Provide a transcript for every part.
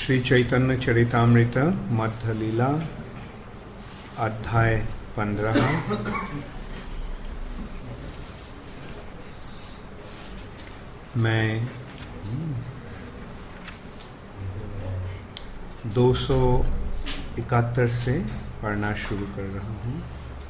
श्री चैतन्य चरितामृत मध्य लीला अध्याय 15। मैं 271 से पढ़ना शुरू कर रहा हूँ।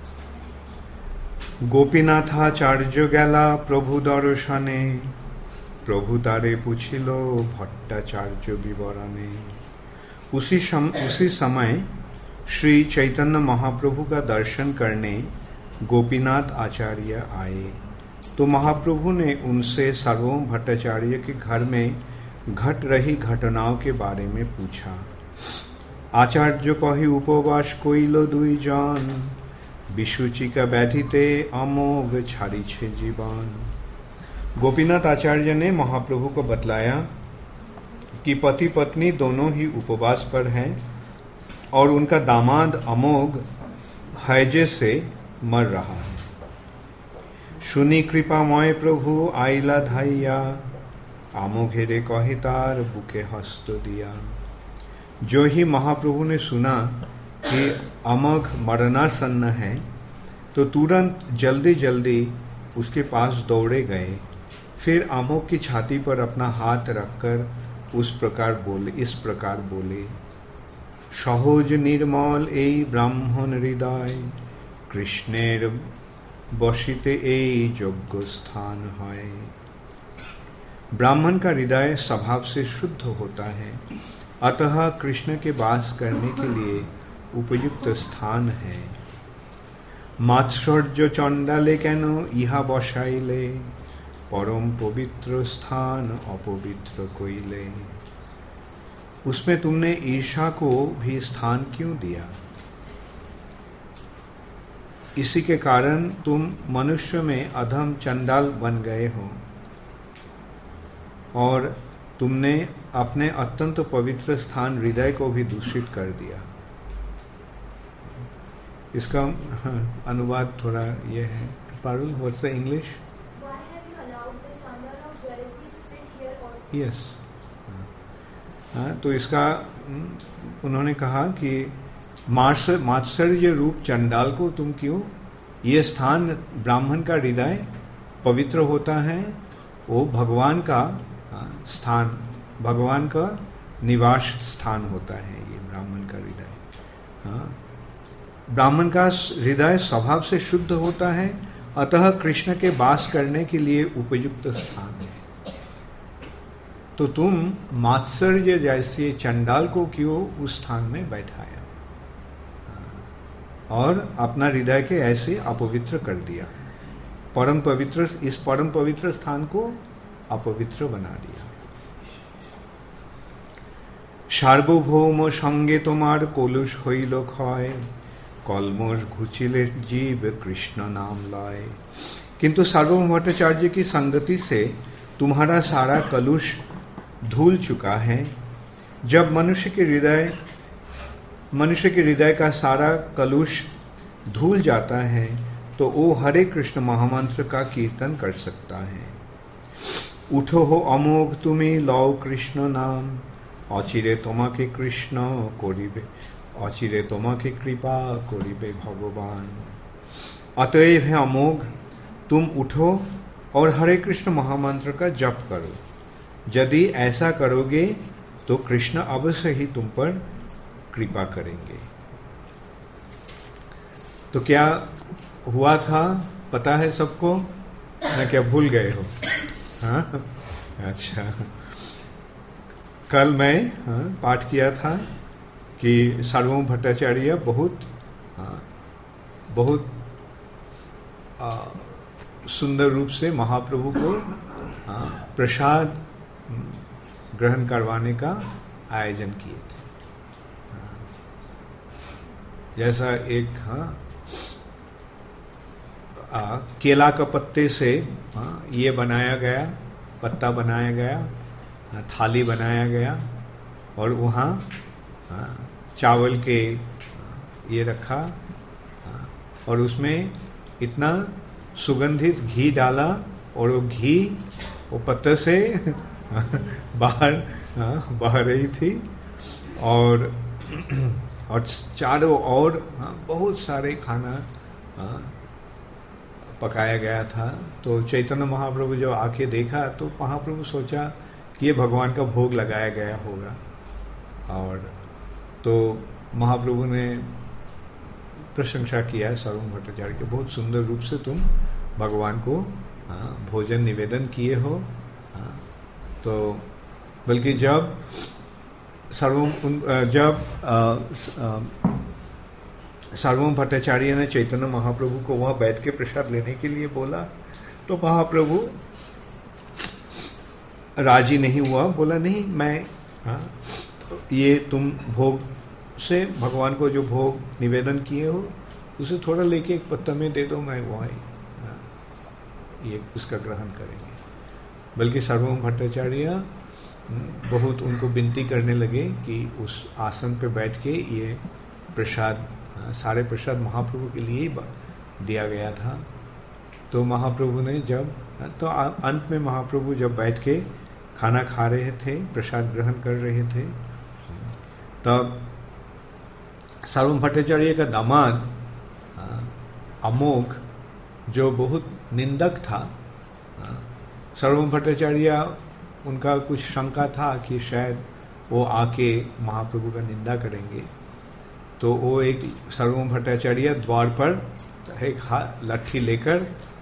गोपीनाथाचार्य गेला प्रभु दर्शने, प्रभु तारे पूछिलो भट्टाचार्य विवरणे। उसी समय श्री चैतन्य महाप्रभु का दर्शन करने गोपीनाथ आचार्य आए, तो महाप्रभु ने उनसे सर्वों भट्टाचार्य के घर में घट रही घटनाओं के बारे में पूछा। आचार्य कही उपवास कोइलो दुई जन, विशुचिका व्याधिते अमोघ छाड़ी छे जीवन। गोपीनाथ आचार्य ने महाप्रभु को बतलाया कि पति पत्नी दोनों ही उपवास पर हैं और उनका दामाद अमोघ हैजे से मर रहा है। सुनी कृपामय प्रभु आइला धाइया, आमोघेरे कहितार बुके हस्त दिया। जो ही महाप्रभु ने सुना कि अमोघ मरणासन्न है, तो तुरंत जल्दी जल्दी उसके पास दौड़े गए। फिर अमोघ की छाती पर अपना हाथ रखकर इस प्रकार बोले, सहज निर्मल एई ब्राह्मण हृदय, कृष्णेर बसिते एई योग्य स्थान है। ब्राह्मण का हृदय स्वभाव से शुद्ध होता है, अतः कृष्ण के वास करने के लिए उपयुक्त स्थान है। मात्सर्य चंडाले केनो इहा बसाइले, परम पवित्र स्थान अपवित्र कोइले। उसमें तुमने ईर्षा को भी स्थान क्यों दिया? इसी के कारण तुम मनुष्य में अधम चंडाल बन गए हो और तुमने अपने अत्यंत पवित्र स्थान हृदय को भी दूषित कर दिया। इसका अनुवाद थोड़ा ये है। Parul, what's the English? Yes. तो इसका उन्होंने कहा कि मात्सर्य रूप चंडाल को तुम क्यों, ये स्थान ब्राह्मण का हृदय पवित्र होता है, वो भगवान का स्थान, भगवान का निवास स्थान होता है ये ब्राह्मण का हृदय। ब्राह्मण का हृदय स्वभाव से शुद्ध होता है, अतः कृष्ण के वास करने के लिए उपयुक्त स्थान है। तो तुम मात्सर्य जैसे चंडाल को क्यों उस स्थान में बैठाया और अपना हृदय के ऐसे अपवित्र कर दिया। इस परम पवित्र स्थान को अपवित्र बना दिया। सार्वभौम संगे तुम्हार कलुष हईल क्षय, कलमोष घुचिले जीव कृष्ण नाम लय। किंतु सार्वभौम भट्टाचार्य की संगति से तुम्हारा सारा कलुष धूल चुका है। जब मनुष्य के हृदय का सारा कलुष धूल जाता है, तो वो हरे कृष्ण महामंत्र का कीर्तन कर सकता है। उठो हो अमोघ तुम्हें लौ कृष्ण नाम, अचिरे तुम्हें कृष्ण करिबे, अचिरे तुम्हें कृपा करिबे भगवान। अतएव है अमोघ, तुम उठो और हरे कृष्ण महामंत्र का जप करो। यदि ऐसा करोगे तो कृष्ण अवश्य ही तुम पर कृपा करेंगे। तो क्या हुआ था पता है सबको, ना क्या भूल गए हो? हाँ, अच्छा। कल मैं पाठ किया था कि सार्वभौम भट्टाचार्य बहुत सुंदर रूप से महाप्रभु को प्रसाद ग्रहण करवाने का आयोजन किए थे। जैसा एक केला का पत्ते से ये बनाया गया, पत्ता बनाया गया, थाली बनाया गया और वहाँ चावल के ये रखा और उसमें इतना सुगंधित घी डाला और वो घी वो पत्ते से बाहर बह रही थी और चारों ओर बहुत सारे खाना पकाया गया था। तो चैतन्य महाप्रभु जो आके देखा तो महाप्रभु सोचा कि ये भगवान का भोग लगाया गया होगा। और तो महाप्रभु ने प्रशंसा किया सार्वभौम भट्टाचार्य के, बहुत सुंदर रूप से तुम भगवान को भोजन निवेदन किए हो। तो बल्कि जब सार्वभौम भट्टाचार्य ने चैतन्य महाप्रभु को वहां बैठ के प्रसाद लेने के लिए बोला तो महाप्रभु राजी नहीं हुआ, बोला नहीं मैं ये तुम भोग से भगवान को जो भोग निवेदन किए हो उसे थोड़ा लेके एक पत्ता में दे दो, मैं वहाँ ये उसका ग्रहण करेंगे। बल्कि सार्वभौम भट्टाचार्य बहुत उनको विनती करने लगे कि उस आसन पे बैठ के ये प्रसाद, सारे प्रसाद महाप्रभु के लिए ही दिया गया था। तो महाप्रभु ने जब, तो अंत में महाप्रभु जब बैठ के खाना खा रहे थे, प्रसाद ग्रहण कर रहे थे, तब सार्वभौम भट्टाचार्य का दामाद अमोघ जो बहुत निंदक था, सार्वभौम भट्टाचार्य उनका कुछ शंका था कि शायद वो आके महाप्रभु का निंदा करेंगे। तो वो एक सार्वभौम भट्टाचार्य द्वार पर एक लाठी लेकर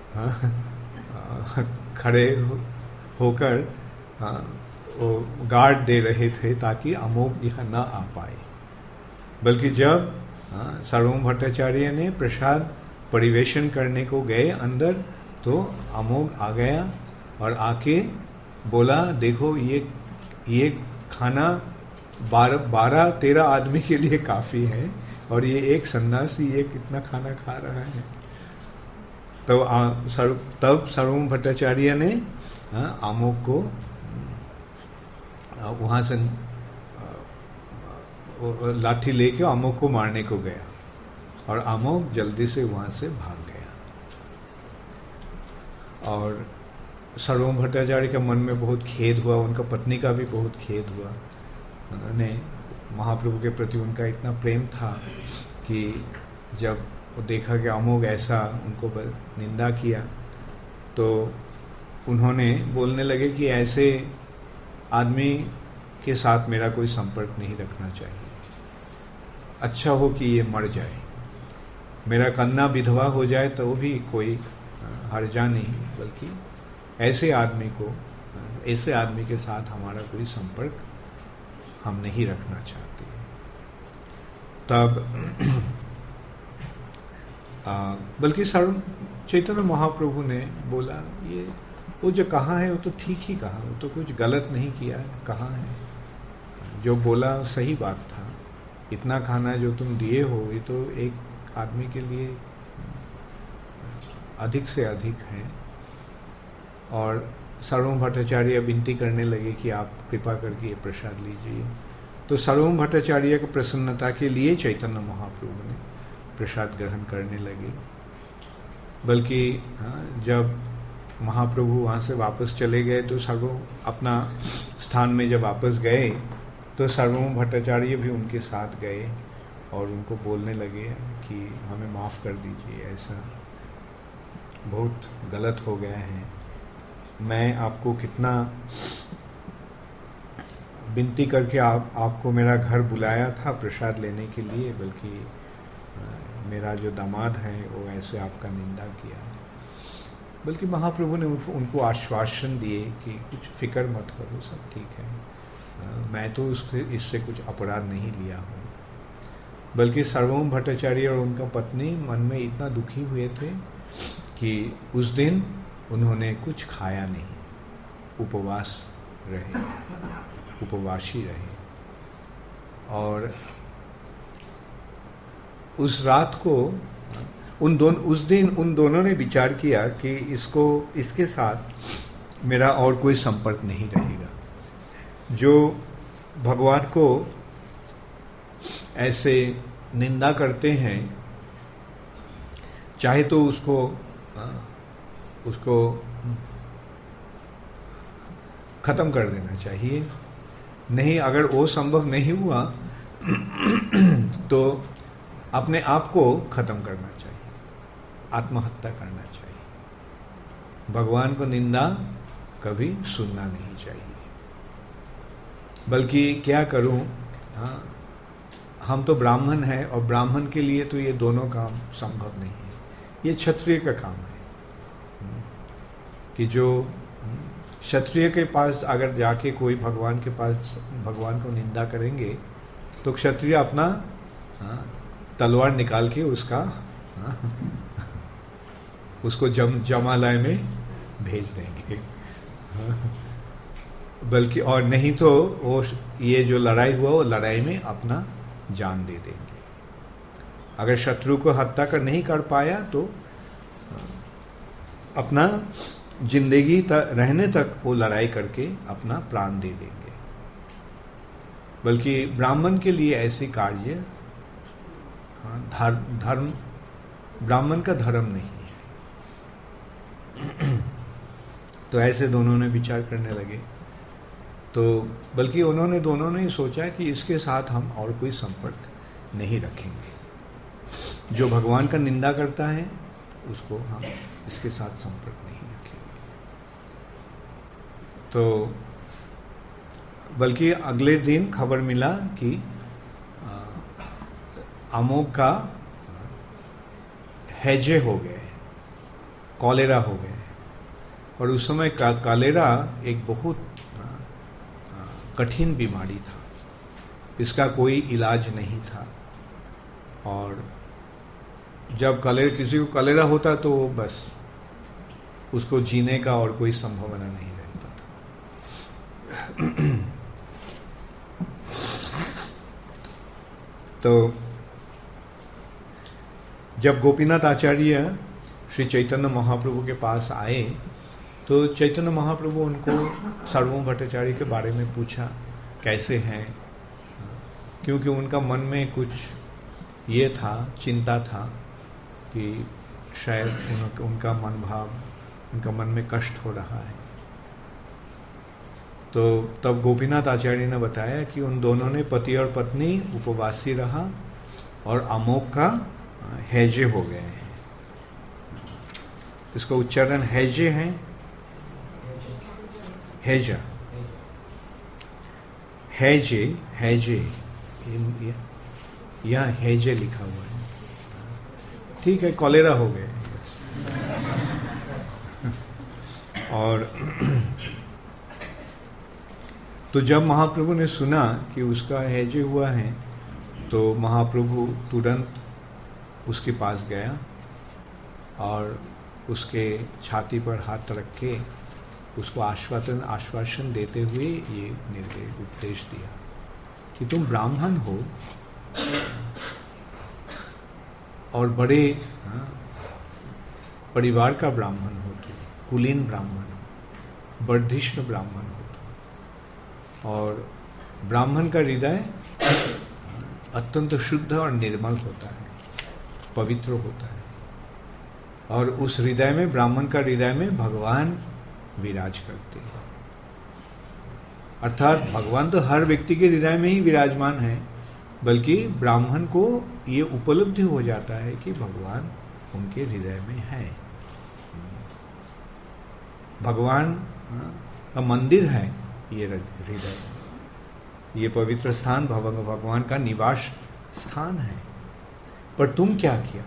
खड़े होकर वो गार्ड दे रहे थे ताकि अमोघ यहाँ न आ पाए। बल्कि जब सार्वभौम भट्टाचार्य ने प्रसाद परिवेशन करने को गए अंदर, तो अमोघ आ गया और आके बोला देखो ये खाना 12-13 आदमी के लिए काफी है और ये एक सन्यासी ये कितना खाना खा रहा है। तब सार्वभौम भट्टाचार्य ने अमोघ को वहां से लाठी लेके अमोघ को मारने को गया और अमोघ जल्दी से वहां से भाग गया। और सार्वभौम भट्टाचार्य के मन में बहुत खेद हुआ, उनका पत्नी का भी बहुत खेद हुआ। उन्होंने महाप्रभु के प्रति उनका इतना प्रेम था कि जब वो देखा कि अमोघ ऐसा उनको निंदा किया तो उन्होंने बोलने लगे कि ऐसे आदमी के साथ मेरा कोई संपर्क नहीं रखना चाहिए, अच्छा हो कि ये मर जाए, मेरा कन्या विधवा हो जाए तो भी कोई हर्जा नहीं, बल्कि ऐसे आदमी के साथ हमारा कोई संपर्क हम नहीं रखना चाहते। तब बल्कि चैतन्य महाप्रभु ने बोला ये वो जो कहा है वो तो ठीक ही कहा, वो तो कुछ गलत नहीं किया, कहा है जो बोला सही बात था। इतना खाना जो तुम दिए हो ये तो एक आदमी के लिए अधिक से अधिक है। और सार्वभौम भट्टाचार्य विनती करने लगे कि आप कृपा करके ये प्रसाद लीजिए। तो सार्वभौम भट्टाचार्य की प्रसन्नता के लिए चैतन्य महाप्रभु ने प्रसाद ग्रहण करने लगे। बल्कि जब महाप्रभु वहाँ से वापस चले गए तो सार्वभौम अपना स्थान में जब वापस गए तो सार्वभौम भट्टाचार्य भी उनके साथ गए और उनको बोलने लगे कि हमें माफ़ कर दीजिए, ऐसा बहुत गलत हो गया है, मैं आपको कितना विनती करके आपको मेरा घर बुलाया था प्रसाद लेने के लिए, बल्कि मेरा जो दामाद है वो ऐसे आपका निंदा किया। बल्कि महाप्रभु ने उनको आश्वासन दिए कि कुछ फिक्र मत करो, सब ठीक है, मैं तो इससे कुछ अपराध नहीं लिया हूँ। बल्कि सार्वभौम भट्टाचार्य और उनका पत्नी मन में इतना दुखी हुए थे कि उस दिन उन्होंने कुछ खाया नहीं, उपवासी रहे। और उस रात को उस दिन उन दोनों ने विचार किया कि इसके साथ मेरा और कोई संपर्क नहीं रहेगा। जो भगवान को ऐसे निंदा करते हैं, चाहे तो उसको खत्म कर देना चाहिए, नहीं अगर वो संभव नहीं हुआ तो अपने आप को खत्म करना चाहिए, आत्महत्या करना चाहिए। भगवान को निंदा कभी सुनना नहीं चाहिए। बल्कि क्या करूं, हाँ, हम तो ब्राह्मण हैं और ब्राह्मण के लिए तो ये दोनों काम संभव नहीं है। ये क्षत्रिय का काम है कि जो क्षत्रिय के पास अगर जाके कोई भगवान के पास भगवान को निंदा करेंगे तो क्षत्रिय अपना तलवार निकाल के उसका उसको जमालय में भेज देंगे। बल्कि और नहीं तो वो ये जो लड़ाई हुआ वो लड़ाई में अपना जान दे देंगे। अगर शत्रु को हत्या कर नहीं कर पाया तो अपना जिंदगी रहने तक वो लड़ाई करके अपना प्राण दे देंगे। बल्कि ब्राह्मण के लिए ऐसी कार्य धर्म ब्राह्मण का धर्म नहीं है। तो ऐसे दोनों ने विचार करने लगे। तो बल्कि उन्होंने दोनों ने सोचा कि इसके साथ हम और कोई संपर्क नहीं रखेंगे। जो भगवान का निंदा करता है उसको हम इसके साथ संपर्क नहीं रखेंगे। तो बल्कि अगले दिन खबर मिला कि अमोघ का हैजे हो गए, कॉलेरा हो गए। और उस समय कॉलेरा एक बहुत कठिन बीमारी था, इसका कोई इलाज नहीं था। और जब किसी को कॉलेरा होता तो बस उसको जीने का और कोई संभावना नहीं रहता था। तो जब गोपीनाथ आचार्य श्री चैतन्य महाप्रभु के पास आए तो चैतन्य महाप्रभु उनको सार्वभौम भट्टाचार्य के बारे में पूछा, कैसे हैं, क्योंकि उनका मन में कुछ ये था, चिंता था कि शायद उनका मन भाव, उनका मन में कष्ट हो रहा है। तो तब गोपीनाथ आचार्य ने बताया कि उन दोनों ने पति और पत्नी उपवासी रहा और अमोघ का हैजे हो गए हैं। इसका उच्चारण हैजे है, हैजा, हैजे, हैजे, यहाँ हैजे लिखा हुआ है। ठीक है, कॉलेरा हो गए। और तो जब महाप्रभु ने सुना कि उसका हैजे हुआ है तो महाप्रभु तुरंत उसके पास गया और उसके छाती पर हाथ रख के उसको आश्वासन देते हुए ये उपदेश दिया कि तुम ब्राह्मण हो और बड़े परिवार का ब्राह्मण हो, तुम कुलीन ब्राह्मण हो, वर्धिष्णु ब्राह्मण हो तुम। और ब्राह्मण का हृदय अत्यंत शुद्ध और निर्मल होता है, पवित्र होता है। और उस हृदय में, ब्राह्मण का हृदय में भगवान विराज करते हैं। अर्थात भगवान तो हर व्यक्ति के हृदय में ही विराजमान है, बल्कि ब्राह्मण को ये उपलब्धि हो जाता है कि भगवान उनके हृदय में है। भगवान का मंदिर है ये हृदय, ये पवित्र स्थान भगवान का निवास स्थान है। पर तुम क्या किया?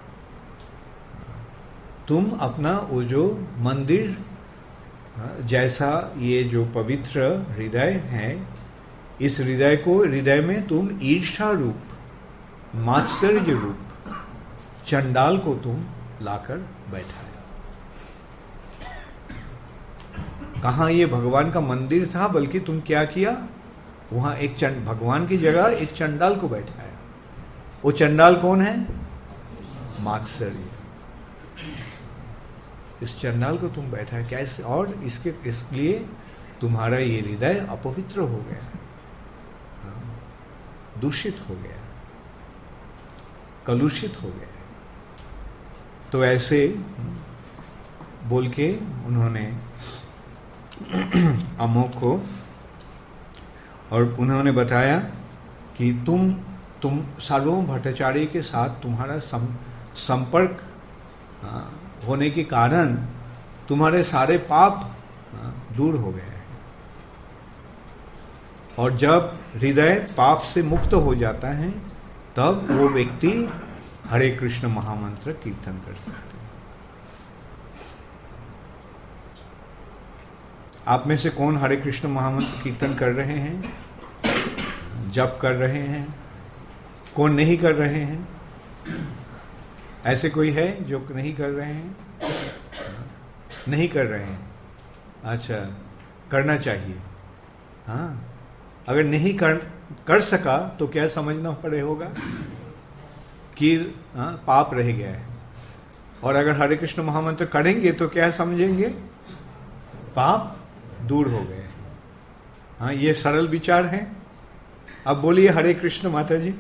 तुम अपना वो जो मंदिर जैसा ये जो पवित्र हृदय है, इस हृदय में तुम ईर्ष्या रूप, मात्सर्य रूप चंडाल को तुम लाकर बैठाया। कहाँ ये भगवान का मंदिर था, बल्कि तुम क्या किया, वहां एक भगवान की जगह एक चंडाल को बैठाया। वो चंडाल कौन है? मात्सर्य। इस चंडाल को तुम बैठा है कैसे? और इसलिए तुम्हारा ये हृदय अपवित्र हो गया, दूषित हो गया, कलुषित हो गया। तो ऐसे बोल के उन्होंने अमोघ को, और उन्होंने बताया कि तुम सार्वभौम भट्टाचार्य के साथ तुम्हारा संपर्क होने के कारण तुम्हारे सारे पाप दूर हो गए। और जब हृदय पाप से मुक्त हो जाता है तब वो व्यक्ति हरे कृष्ण महामंत्र कीर्तन कर सकते हैं। आप में से कौन हरे कृष्ण महामंत्र कीर्तन कर रहे हैं, जप कर रहे हैं? कौन नहीं कर रहे हैं? ऐसे कोई है जो नहीं कर रहे हैं? नहीं कर रहे हैं। अच्छा, करना चाहिए। हाँ, अगर नहीं कर सका तो क्या समझना पड़े होगा कि पाप रह गया है। और अगर हरे कृष्ण महामंत्र करेंगे तो क्या समझेंगे? पाप दूर हो गए। हाँ, ये सरल विचार है। अब बोलिए हरे कृष्ण माता जी।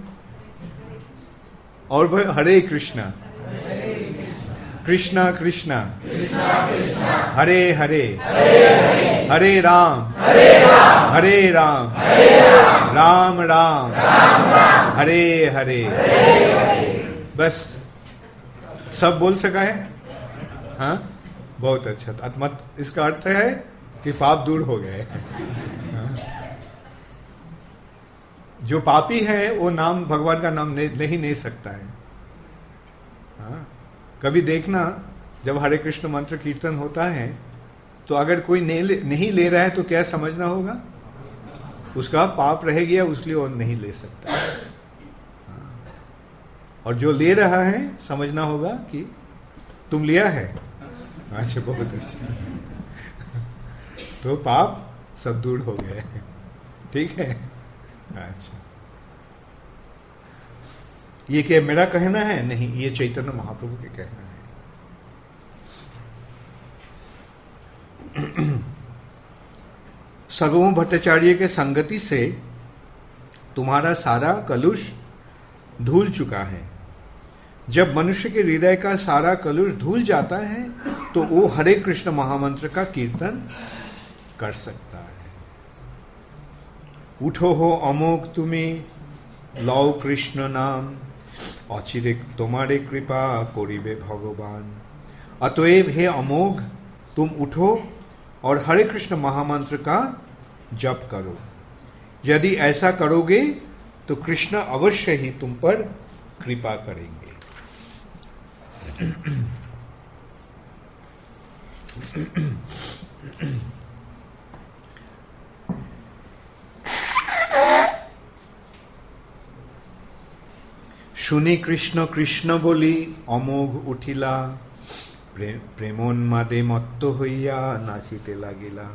और हरे कृष्णा कृष्णा कृष्णा हरे हरे हरे राम हरे राम राम राम हरे हरे। बस सब बोल सका है? हाँ, बहुत अच्छा। मत इसका अर्थ है कि पाप दूर हो गए। जो पापी है वो नाम भगवान का नाम नहीं ले सकता है। हाँ, कभी देखना जब हरे कृष्ण मंत्र कीर्तन होता है तो अगर कोई नहीं ले रहा है तो क्या समझना होगा? उसका पाप रह गया, इसलिए वो नहीं ले सकता। हाँ, और जो ले रहा है समझना होगा कि तुम लिया है। अच्छा, बहुत अच्छा। तो पाप सब दूर हो गए। ठीक है। अच्छा, ये क्या मेरा कहना है? नहीं, ये चैतन्य महाप्रभु के कहना है। सार्वभौम भट्टाचार्य के संगति से तुम्हारा सारा कलुष धुल चुका है। जब मनुष्य के हृदय का सारा कलुष धुल जाता है तो वो हरे कृष्ण महामंत्र का कीर्तन कर सकता है। उठो हो अमोघ तुम्हें लौ कृष्ण नाम, अचिरे तुम्हारे कृपा करिबे भगवान। अतएव हे अमोघ, तुम उठो और हरे कृष्ण महामंत्र का जप करो। यदि ऐसा करोगे तो कृष्ण अवश्य ही तुम पर कृपा करेंगे। শুনি কৃষ্ণ কৃষ্ণ বলি অমোঘ উঠিলা, প্রেমোন্মাদে মত্ত হইয়া নাচিতে লাগিলা।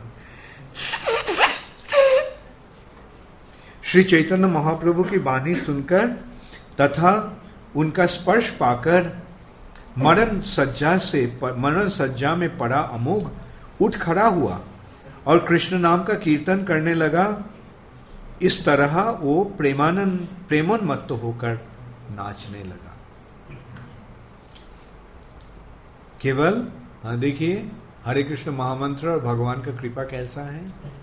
श्री चैतन्य महाप्रभु की वाणी सुनकर तथा उनका स्पर्श पाकर मरण सज्जा में पड़ा अमोघ उठ खड़ा हुआ और कृष्ण नाम का कीर्तन करने लगा। इस तरह वो प्रेमोन्मत्त होकर नाचने लगा। केवल देखिए हरे कृष्ण महामंत्र और भगवान का कृपा कैसा है।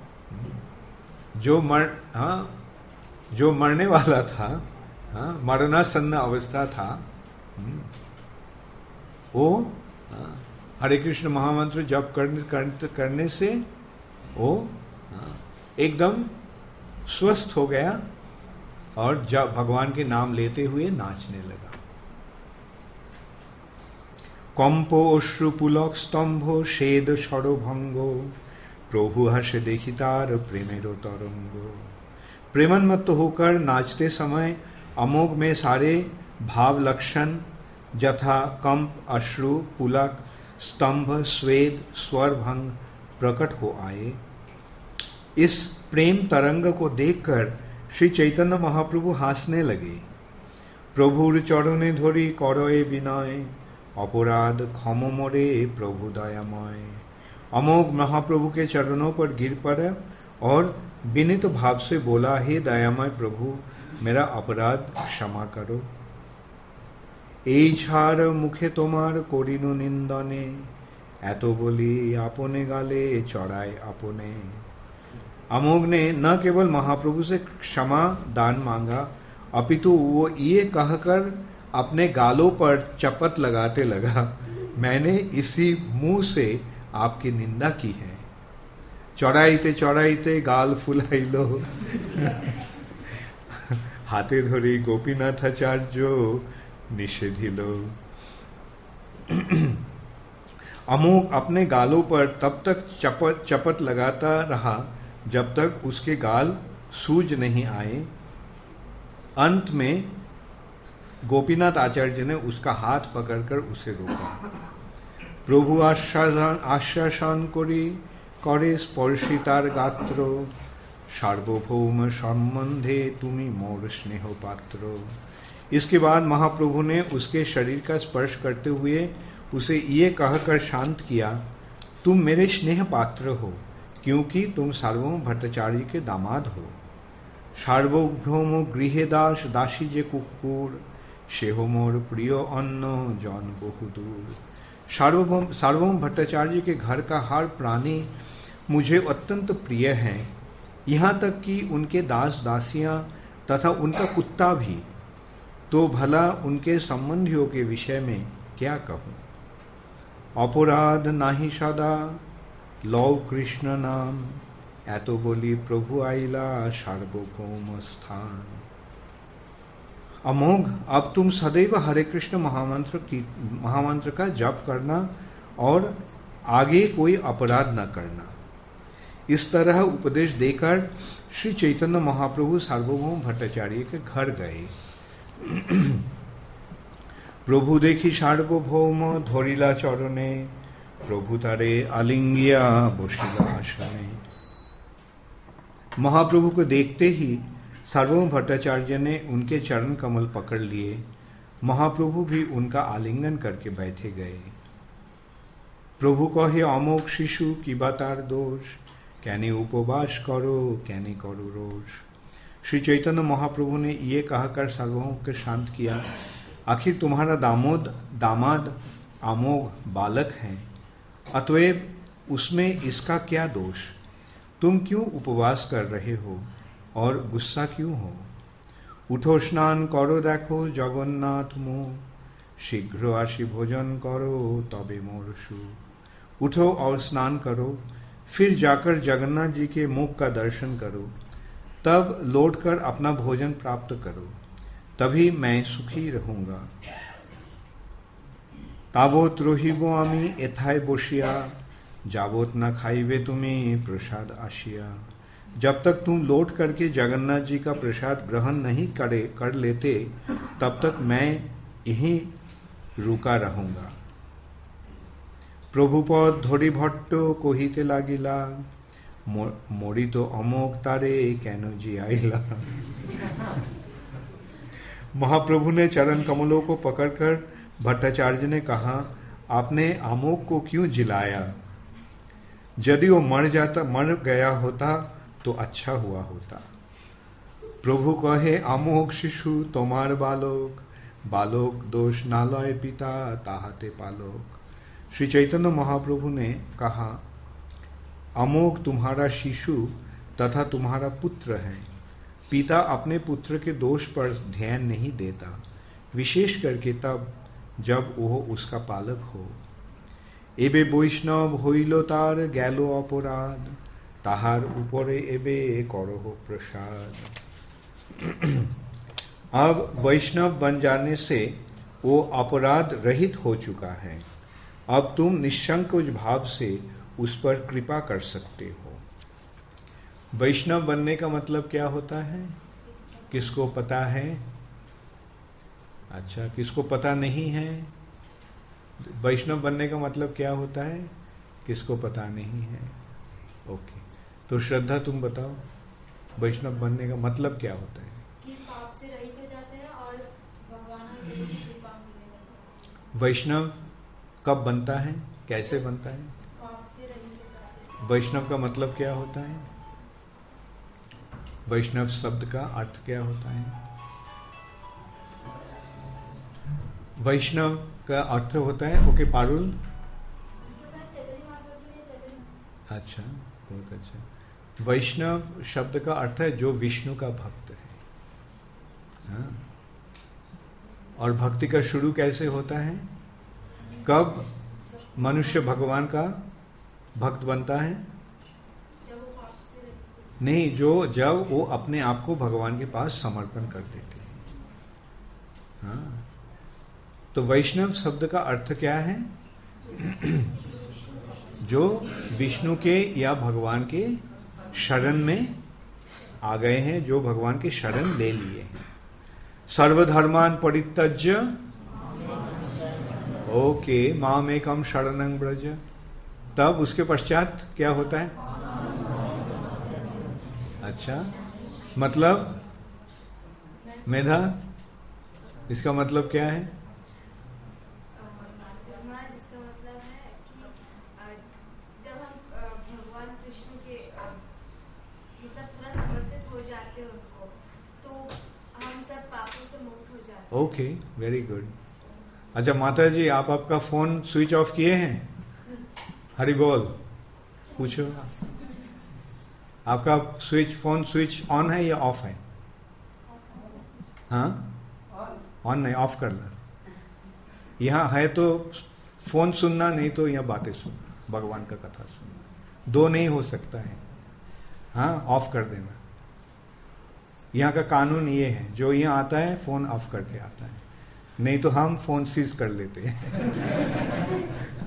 जो मरने वाला था, मरणासन्न अवस्था था, वो हरे कृष्ण महामंत्र जप करने से वो एकदम स्वस्थ हो गया और जब भगवान के नाम लेते हुए नाचने लगा। कम्पो अश्रु पुलक स्तंभ शेद षड़भंग, प्रभु हर्ष देखी तार प्रेमेरो तरंग। प्रेमन्मत्त होकर नाचते समय अमोघ में सारे भाव लक्षण यथा कंप, अश्रु, पुलक, स्तंभ, स्वेद, स्वर भंग प्रकट हो आए। इस प्रेम तरंग को देखकर श्री चैतन्य महाप्रभु हंसने लगे। प्रभुर चरणे धरी करए विनय, अपराध क्षम मोरे प्रभु दयामय। अमोघ महाप्रभु के चरणों पर गिर पड़ा और विनीत भाव से बोला, हे दयामय प्रभु, मेरा अपराध क्षमा करो। এই ছাড় মুখে তোমার করিনু নিন্দনে, এত বলি আপনে গালে চড়ায় আপনে। अमोघ ने न केवल महाप्रभु से क्षमा दान मांगा, अपितु वो ये कहकर अपने गालों पर चपत लगाते लगा, मैंने इसी मुंह से आपकी निंदा की है। चढ़ाईते चढ़ाईते गाल फुलाइलो हाथे धरी गोपीनाथ आचार्य निषेधिल। अमोघ अपने गालों पर तब तक चपत लगाता रहा जब तक उसके गाल सूज नहीं आए। अंत में गोपीनाथ आचार्य ने उसका हाथ पकड़कर उसे रोका। प्रभु आश्वासन करे स्पर्शितार गात्र, सार्वभौम संबंधे तुम्ही मोर स्नेह पात्र। इसके बाद महाप्रभु ने उसके शरीर का स्पर्श करते हुए उसे ये कहकर शांत किया, तुम मेरे स्नेह पात्र हो, क्योंकि तुम सार्वभौम भट्टाचार्य के दामाद हो। सार्वभौम गृहे दास दासी जे कुक्कुर, सेहो मोर प्रिय अन्न जन बहुदूर। सार्वभौम भट्टाचार्य के घर का हर प्राणी मुझे अत्यंत प्रिय है, यहाँ तक कि उनके दास दासियां तथा उनका कुत्ता भी। तो भला उनके संबंधियों के विषय में क्या कहूँ। अपराध नाही सदा लौ कृष्ण नाम, एतो बोली प्रभु आइला सार्वभौम स्थान। अमोघ, अब तुम सदैव हरे कृष्ण महामंत्र का जप करना और आगे कोई अपराध न करना। इस तरह उपदेश देकर श्री चैतन्य महाप्रभु सार्वभौम भट्टाचार्य के घर गए। प्रभु देखी सार्वभौम धरिला चरणे, प्रभु तारे आलिंगिया बसिला आसने। महाप्रभु को देखते ही सार्वभौम भट्टाचार्य ने उनके चरण कमल पकड़ लिए। महाप्रभु भी उनका आलिंगन करके बैठे गए। प्रभु कहे अमोघ शिशु की बातार दोष, कैने उपवास करो कैने करो रोज। श्री चैतन्य महाप्रभु ने ये कहकर सार्वभौम को शांत किया, आखिर तुम्हारा दामाद अमोघ बालक है, अतएव उसमें इसका क्या दोष। तुम क्यों उपवास कर रहे हो और गुस्सा क्यों हो। उठो स्नान करो देखो जगन्नाथ मोह, शीघ्र आशी भोजन करो तबे मोर सुख। उठो और स्नान करो, फिर जाकर जगन्नाथ जी के मुख का दर्शन करो, तब लौटकर अपना भोजन प्राप्त करो, तभी मैं सुखी रहूंगा। ताबत रहिबो आमी एथाय बसिया, जाबत न खाइबे तुम्हें प्रसाद आशिया। जब तक तुम लौट करके जगन्नाथ जी का प्रसाद ग्रहण नहीं कर लेते, तब तक मैं यहीं रुका रहूंगा। प्रभुपद धरी भट्ट कहिते लागिला, मोरी तो अमोघ तारे कैनो जी आइला। महाप्रभु ने चरण कमलों को पकड़कर भट्टाचार्य ने कहा, आपने अमोघ को क्यों जिलाया। यदि वो मर गया होता तो अच्छा हुआ होता। प्रभु कहे अमोघ शिशु तोमार बालक, बालक दोष नालय पिता ताहाते पालक। श्री चैतन्य महाप्रभु ने कहा, अमोघ तुम्हारा शिशु तथा तुम्हारा पुत्र है। पिता अपने पुत्र के दोष पर ध्यान नहीं देता, विशेष करके तब जब वह उसका पालक हो। एबे वैष्णव हইল तार गेलो अपराध, ताहार ऊपरे एबे करहो प्रसाद। अब वैष्णव बन जाने से वो अपराध रहित हो चुका है। अब तुम निसंकोच भाव से उस पर कृपा कर सकते हो। वैष्णव बनने का मतलब क्या होता है, किसको पता है। अच्छा, किसको पता नहीं है। वैष्णव बनने का मतलब क्या होता है, किसको पता नहीं है। ओके, तो श्रद्धा तुम बताओ, वैष्णव बनने का मतलब क्या होता है। कि पाप से रहित हो जाते हैं और भगवान की कृपा मिलेगी। वैष्णव कब बनता है, कैसे बनता है। पाप से रहित हो जाते हैं। वैष्णव का मतलब क्या होता है, वैष्णव शब्द का अर्थ क्या होता है। वैष्णव का अर्थ होता है, ओके पारुल। अच्छा, बहुत अच्छा। वैष्णव शब्द का अर्थ है जो विष्णु का भक्त है। हाँ? और भक्ति का शुरू कैसे होता है? कब मनुष्य भगवान का भक्त बनता है? नहीं, जब वो अपने आप को भगवान के पास समर्पण कर देते हैं। हाँ? तो वैष्णव शब्द का अर्थ क्या है? जो विष्णु के या भगवान के शरण में आ गए हैं, जो भगवान की शरण ले लिए हैं। सर्वधर्मान परित्यज्य ओके माम एकम शरणं ब्रज। तब उसके पश्चात क्या होता है? अच्छा, मतलब मेधा, इसका मतलब क्या है? इसका मतलब है कि जब हम भगवान कृष्ण के मतलब पूरा समर्पित हो जाते हैं उनको, तो हम सब पापों से मुक्त हो जाते हैं। Okay, very good. अच्छा माता जी, आप आपका फोन स्विच ऑफ किए हैं? हरि बोल, पूछो। आपका फोन स्विच ऑन है या ऑफ है? हाँ, ऑन नहीं, ऑफ कर लो। यहाँ है तो फोन सुनना, नहीं तो यहाँ बातें सुनना, भगवान का कथा सुनना, दो नहीं हो सकता है। हाँ, ऑफ कर देना। यहाँ का कानून ये है, जो यहाँ आता है फोन ऑफ करके आता है, नहीं तो हम फोन सीज कर लेते हैं।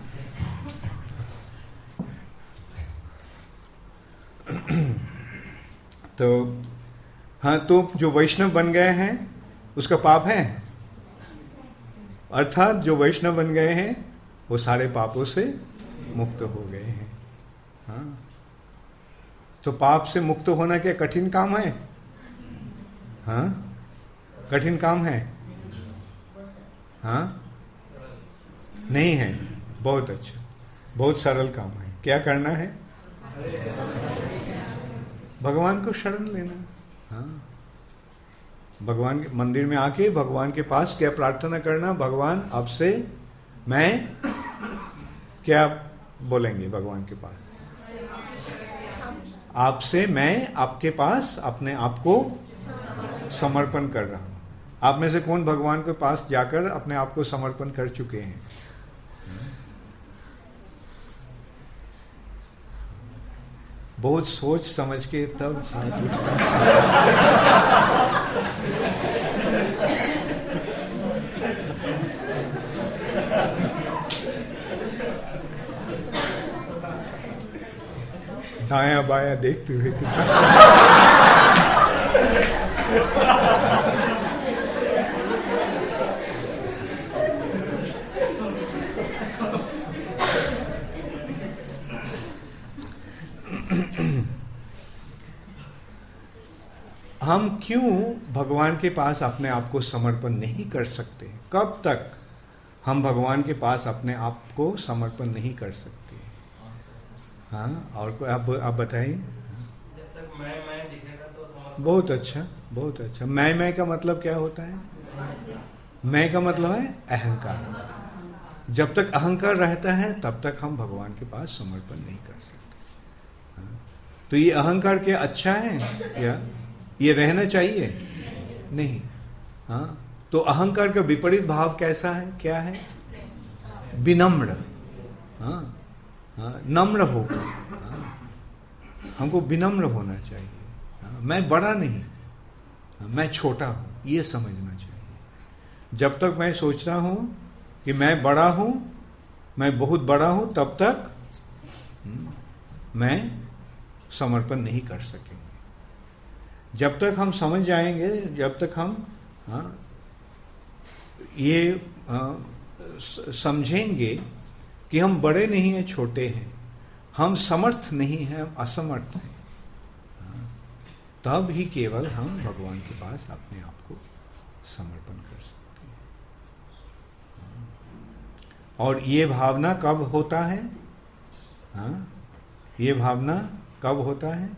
तो हाँ, तो जो वैष्णव बन गए हैं उसका पाप है, अर्थात जो वैष्णव बन गए हैं वो सारे पापों से मुक्त हो गए हैं। हाँ, तो पाप से मुक्त होना क्या कठिन काम है? हाँ, कठिन काम है? हाँ, नहीं है, बहुत अच्छा, बहुत सरल काम है। क्या करना है? भगवान को शरण लेना। हाँ, भगवान के मंदिर में आके भगवान के पास क्या प्रार्थना करना? भगवान आपसे मैं क्या बोलेंगे भगवान के पास? आपसे मैं आपके पास अपने आप को समर्पण कर रहा हूं। आप में से कौन भगवान के पास जाकर अपने आप को समर्पण कर चुके हैं? बहुत सोच समझ के तब हाथ उठा। दाया बाया देखते हुए हम क्यों भगवान के पास अपने आप को समर्पण नहीं कर सकते? कब तक हम भगवान के पास अपने आप को समर्पण नहीं कर सकते? हाँ, और कोई आप बताइए। जब तक मैं दिखेगा तो समर्पण। बहुत अच्छा, बहुत अच्छा। मैं का मतलब क्या होता है? मैं का मतलब है अहंकार। जब तक अहंकार रहता है तब तक हम भगवान के पास समर्पण नहीं कर सकते। हाँ? तो ये अहंकार क्या अच्छा है या ये रहना चाहिए? नहीं। हाँ, तो अहंकार का विपरीत भाव कैसा है? क्या है? विनम्र। हाँ, हाँ, नम्र होकर। हाँ, हमको विनम्र होना चाहिए। हाँ, मैं बड़ा नहीं, हाँ, मैं छोटा हूं, ये समझना चाहिए। जब तक मैं सोचता हूं कि मैं बड़ा हूं, मैं बहुत बड़ा हूं, तब तक मैं समर्पण नहीं कर सकेंगे। जब तक हम समझ जाएंगे, जब तक हम ये समझेंगे कि हम बड़े नहीं हैं, छोटे हैं, हम समर्थ नहीं हैं, हम असमर्थ हैं, तब ही केवल हम भगवान के पास अपने आप को समर्पण कर सकते हैं। और ये भावना कब होता है? हाँ, ये भावना कब होता है?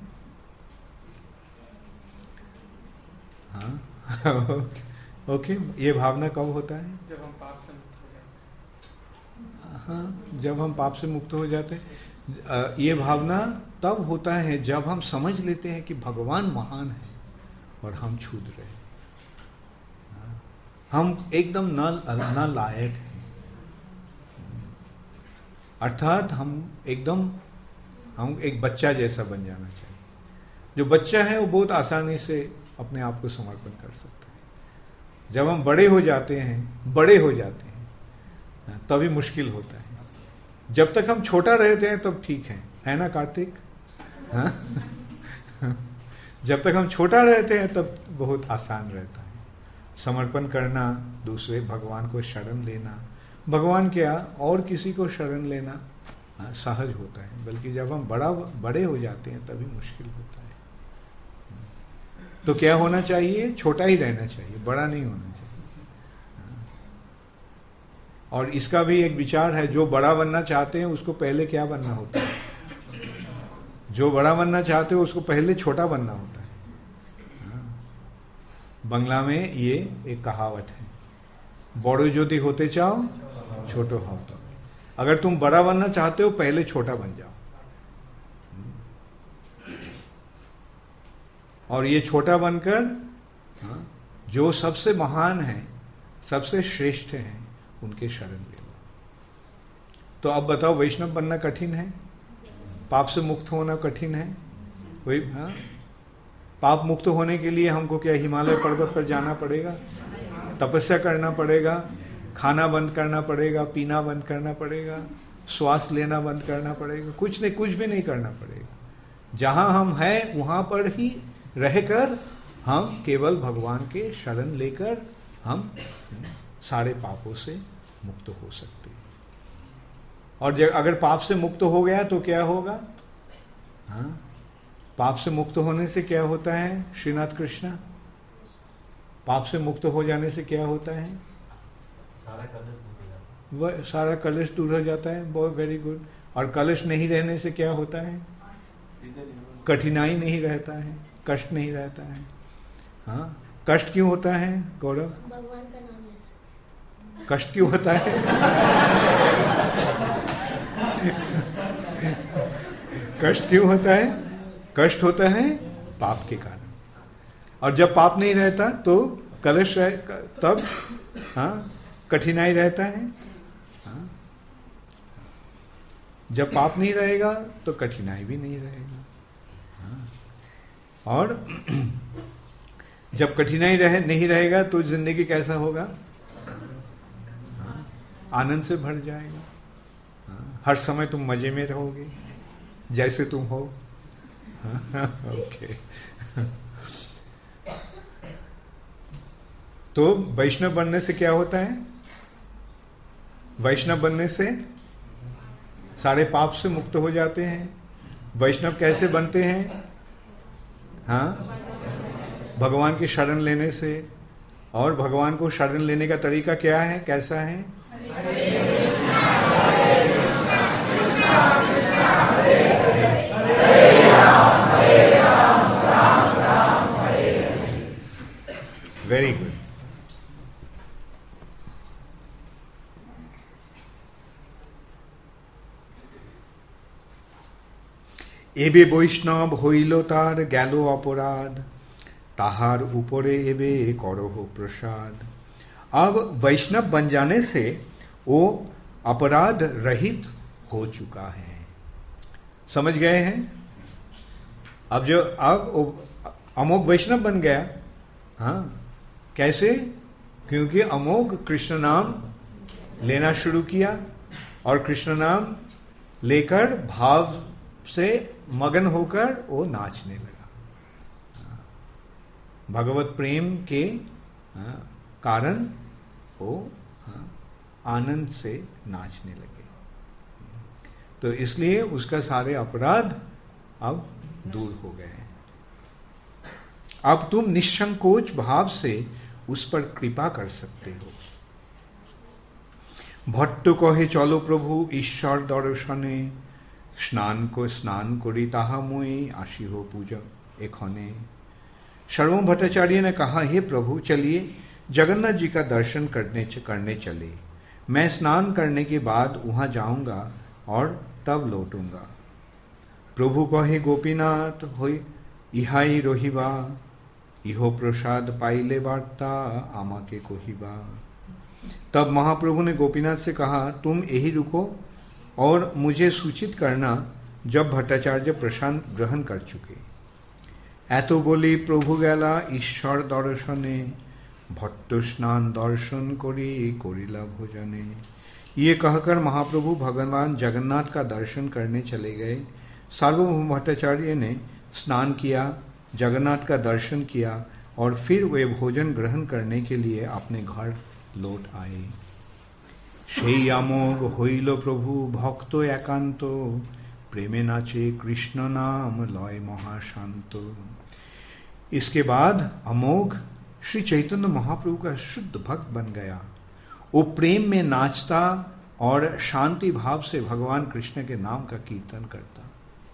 हाँ, ओके, ये भावना कब होता है? जब हम पाप से मुक्त हो जाते हैं। हाँ, जब हम पाप से मुक्त हो जाते हैं। ये भावना तब होता है जब हम समझ लेते हैं कि भगवान महान है और हम क्षुद्र हैं, हम एकदम न लायक हैं। अर्थात हम एक बच्चा जैसा बन जाना चाहिए। जो बच्चा है वो बहुत आसानी से अपने आप को समर्पण कर सकता है। जब हम बड़े हो जाते हैं तभी मुश्किल होता है। जब तक हम छोटा रहते हैं तब ठीक है ना कार्तिक? हाँ? जब तक हम छोटा रहते हैं तब बहुत आसान रहता है समर्पण करना, दूसरे भगवान को शरण लेना, भगवान क्या और किसी को शरण लेना सहज होता है। बल्कि जब हम बड़े हो जाते हैं तभी मुश्किल होता है। तो क्या होना चाहिए? छोटा ही रहना चाहिए, बड़ा नहीं होना चाहिए। और इसका भी एक विचार है, जो बड़ा बनना चाहते हैं उसको पहले क्या बनना होता है? जो बड़ा बनना चाहते हो उसको पहले छोटा बनना होता है। बंगला में ये एक कहावत है, बड़ो ज्योति होते चाहो छोटो हो। तो अगर तुम बड़ा बनना चाहते हो पहले छोटा बन जाओ, और ये छोटा बनकर जो सबसे महान है, सबसे श्रेष्ठ हैं, उनके शरण ले लो। तो अब बताओ, वैष्णव बनना कठिन है? पाप से मुक्त होना कठिन है? वही पाप मुक्त होने के लिए हमको क्या हिमालय पर्वत पर जाना पड़ेगा? तपस्या करना पड़ेगा? खाना बंद करना पड़ेगा? पीना बंद करना पड़ेगा? श्वास लेना बंद करना पड़ेगा? कुछ नहीं, कुछ भी नहीं करना पड़ेगा। जहां हम हैं वहां पर ही रहकर हम केवल भगवान के शरण लेकर हम सारे पापों से मुक्त हो सकते हैं। और अगर पाप से मुक्त हो गया तो क्या होगा? हाँ, पाप से मुक्त होने से क्या होता है श्रीनाथ कृष्णा? पाप से मुक्त हो जाने से क्या होता है? सारा कलश दूर हो जाता है। बहुत वेरी गुड। और कलश नहीं रहने से क्या होता है? कठिनाई नहीं रहता है, कष्ट नहीं रहता है। हाँ, कष्ट क्यों होता है गौरव? भगवान का नाम ले। कष्ट क्यों होता है? कष्ट क्यों होता है? कष्ट होता है पाप के कारण। और जब पाप नहीं रहता तो कलश तब कठिनाई रहता है। जब पाप नहीं रहेगा तो कठिनाई भी नहीं रहेगा। और जब कठिनाई नहीं रहेगा तो जिंदगी कैसा होगा? आनंद से भर जाएगा। हर समय तुम मजे में रहोगे जैसे तुम हो। ओके। तो वैष्णव बनने से क्या होता है? वैष्णव बनने से सारे पाप से मुक्त हो जाते हैं। वैष्णव कैसे बनते हैं? हाँ, भगवान की शरण लेने से। और भगवान को शरण लेने का तरीका क्या है, कैसा है? Very good. एबे বৈষ্ণব হইল তার গেল অপরাধ, ताहार ऊपरे एबे करहो प्रसाद। अब वैष्णव बन जाने से वो अपराध रहित हो चुका है। समझ गए हैं? अब अमोघ वैष्णव बन गया। हाँ, कैसे? क्योंकि अमोघ कृष्ण नाम लेना शुरू किया और कृष्ण नाम लेकर भाव से मगन होकर वो नाचने लगा। भगवत प्रेम के कारण वो आनंद से नाचने लगे। तो इसलिए उसका सारे अपराध अब दूर हो गए। अब तुम निसंकोच भाव से उस पर कृपा कर सकते हो। भट्ट कहे चलो प्रभु ईश्वर दर्शने, स्नान करी ताहा मुई आशी हो पूजा एखने। शर्वम भट्टाचार्य ने कहा, हे प्रभु चलिए जगन्नाथ जी का दर्शन करने चले। मैं स्नान करने के बाद वहां जाऊंगा और तब लौटूंगा। प्रभु कहे गोपीनाथ होई इहाई रहिबा, इहो प्रसाद पाइले वार्ता आमाके कहिबा। तब महाप्रभु ने गोपीनाथ से कहा, तुम यही रुको और मुझे सूचित करना जब भट्टाचार्य प्रसाद ग्रहण कर चुके। एतो बोली प्रभु गेला ईश्वर दर्शने, भट्ट स्नान दर्शन करिला भोजने। ये कहकर महाप्रभु भगवान जगन्नाथ का दर्शन करने चले गए। सार्वभौम भट्टाचार्य ने स्नान किया, जगन्नाथ का दर्शन किया और फिर वे भोजन ग्रहण करने के लिए अपने घर लौट आए। সেই আমোঘ হইল প্রভু ভক্ত একান্ত, প্রেমে नाचे कृष्ण नाम लय महाशांत। इसके बाद अमोघ श्री चैतन्य महाप्रभु का शुद्ध भक्त बन गया। वो प्रेम में नाचता और शांति भाव से भगवान कृष्ण के नाम का कीर्तन करता।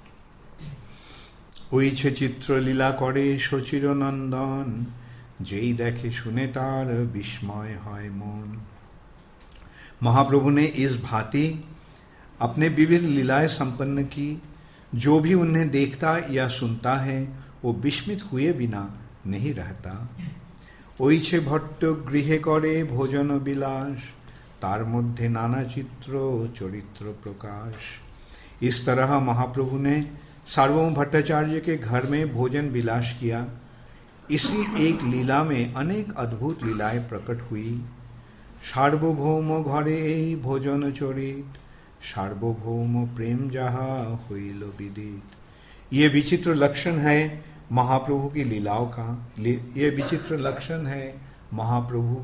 ওইছে চিত্র লীলা করে সচির নন্দন, যেই देखे सुने तार विस्मय হয় मन। महाप्रभु ने इस भांति अपने विविध लीलाएं संपन्न की। जो भी उन्हें देखता या सुनता है वो विस्मित हुए बिना नहीं रहता। ওইছে ভট্ট গৃহে করে ভোজন বিলাস, तार मध्य नाना चित्र चरित्र प्रकाश। इस तरह महाप्रभु ने सार्वभौम भट्टाचार्य के घर में भोजन विलास किया। इसी एक लीला में अनेक अद्भुत लीलाएं प्रकट हुई। सार्वभौम घरे भोजन चरित, सार्वभौम प्रेम जहा हुईल विदित। ये विचित्र लक्षण है महाप्रभु की लीलाओं का। ये विचित्र लक्षण है महाप्रभु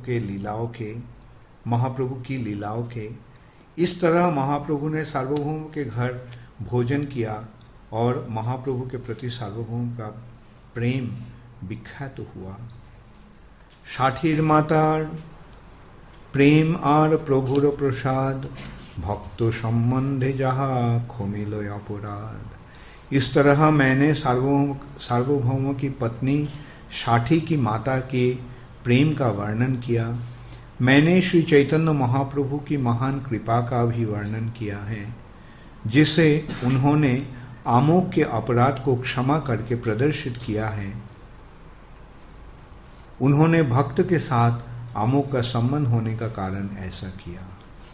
की लीलाओं के। इस तरह महाप्रभु ने सार्वभौम के घर भोजन किया और महाप्रभु के प्रति सार्वभौम का प्रेम विख्यात हुआ। ষাঠির मातार प्रेम आर प्रभुर प्रसाद, भक्त संबंधे जहा खमिल अपराध। इस तरह मैंने सार्वभौम की पत्नी ষাठी की माता के प्रेम का वर्णन किया। मैंने श्री चैतन्य महाप्रभु की महान कृपा का भी वर्णन किया है, जिसे उन्होंने आमोग के अपराध को क्षमा करके प्रदर्शित किया है। उन्होंने भक्त के साथ आमोग का संबंध होने का कारण ऐसा किया।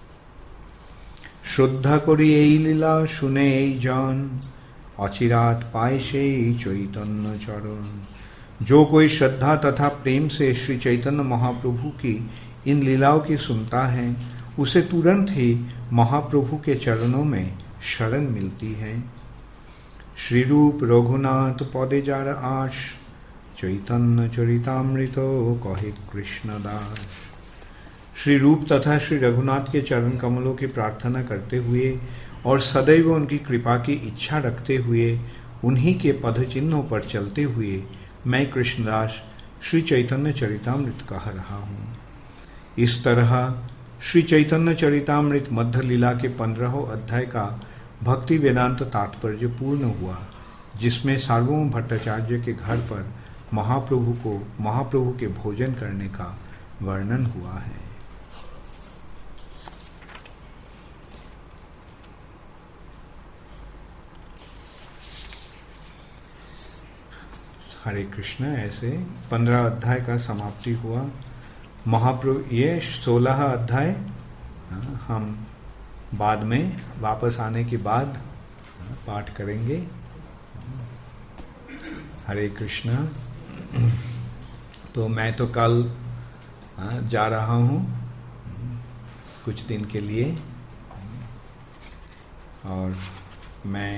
श्रद्धा करी এই লীলা শুনে এই জন, अचिरात पाए সেই चैतन्य चरण। जो कोई श्रद्धा तथा प्रेम से श्री चैतन्य महाप्रभु की इन लीलाओं की सुनता है, उसे तुरंत ही महाप्रभु के चरणों में शरण मिलती है। श्री रूप रघुनाथ पदे जार आश, चैतन्य चरितामृत कहे कृष्णदास। श्री रूप तथा श्री रघुनाथ के चरण कमलों की प्रार्थना करते हुए और सदैव उनकी कृपा की इच्छा रखते हुए उन्हीं के पद चिन्हों पर चलते हुए मैं कृष्णदास श्री चैतन्य चरितामृत कह रहा हूँ। इस तरह श्री चैतन्य चरितामृत मध्य लीला के 15वें अध्याय का भक्ति वेदांत तात्पर्य पूर्ण हुआ, जिसमें सार्वभौम भट्टाचार्य के घर पर महाप्रभु के भोजन करने का वर्णन हुआ है। हरे कृष्ण। ऐसे 15 अध्याय का समाप्ति हुआ। महाप्रभु ये 16 अध्याय हम बाद में वापस आने के बाद पाठ करेंगे। हरे कृष्ण। तो मैं तो कल जा रहा हूँ कुछ दिन के लिए, और मैं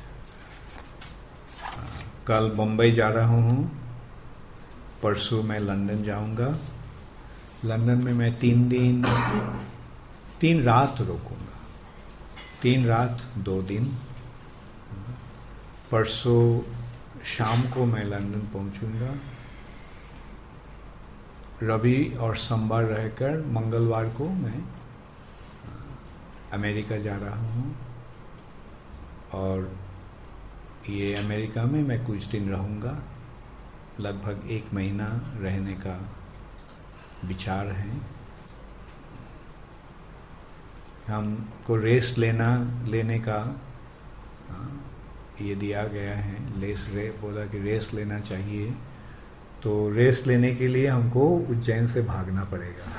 कल बम्बई जा रहा हूँ, परसों मैं लंदन जाऊंगा। लंदन में मैं 3 रात रुकूंगा, 3 रात 2 दिन। परसों शाम को मैं लंदन पहुंचूंगा। रवि और सोमवार रहकर मंगलवार को मैं अमेरिका जा रहा हूँ, और ये अमेरिका में मैं कुछ दिन रहूँगा। लगभग 1 महीना रहने का विचार है। हमको रेस्ट लेने का ये दिया गया है, बोला कि रेस लेना चाहिए, तो रेस लेने के लिए हमको उज्जैन से भागना पड़ेगा।